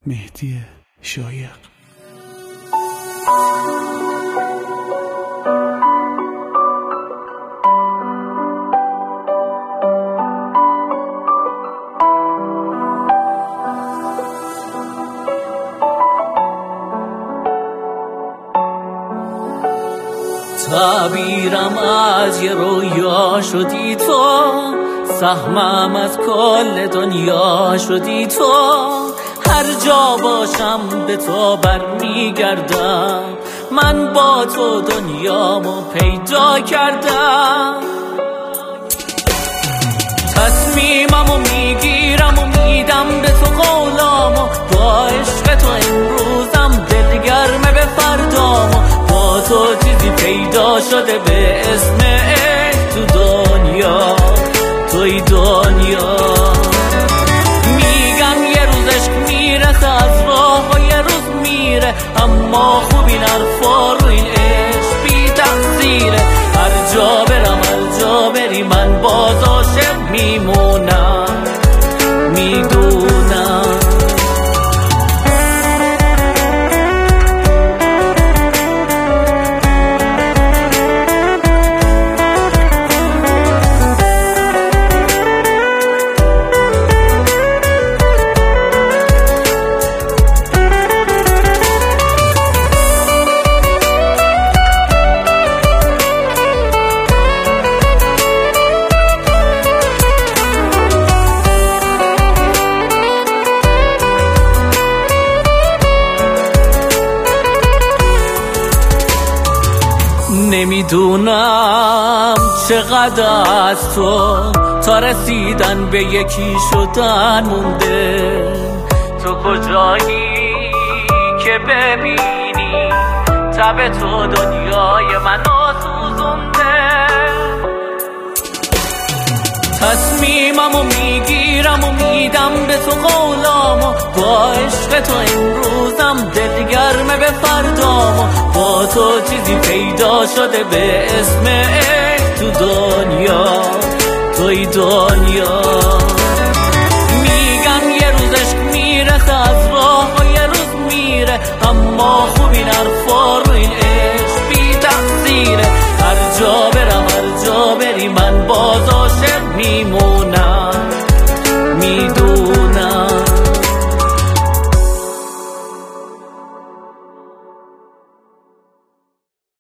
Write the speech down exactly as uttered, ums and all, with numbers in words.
مهدی شایق. تعبیرم از یه رویا شدی تو، سهمم از کل دنیا شدی تو. هر جا باشم به تو برمیگردم، من با تو دنیامو پیدا کردم. تصمیممو میگیرم و میدم به تو قولامو، با عشق تو امروزم دلگرمه به فردامو. با تو چیزی پیدا شده به اسم عشق تو دنیا، توی دنیا. میگن یه روز عشق میرسه از راه و یه روز میره، اما خوب این حرفا رو این عشق بی تقصیره. هر جا برم هر جا بری من باز عاشق میمونم، میدونم. نمیدونم چقدر از تو تا رسیدن به یکی شدن مونده. تو کجایی که ببینی تب تو دنیای منو سوزونده. تصمیممو میگیرم و میدم به تو قولامو، با عشق تو امروزم دلگرمه به فردامو. با تو چیزی پیدا شده به اسم عشق تو دنیا، توی دنیا. میگن یه روز عشق میرسه از راه و یه روز میره، اما خوب این حرفا رو این عشق بی تقصیره. هر جا برم هر جا بری من باز عاشق میمونم.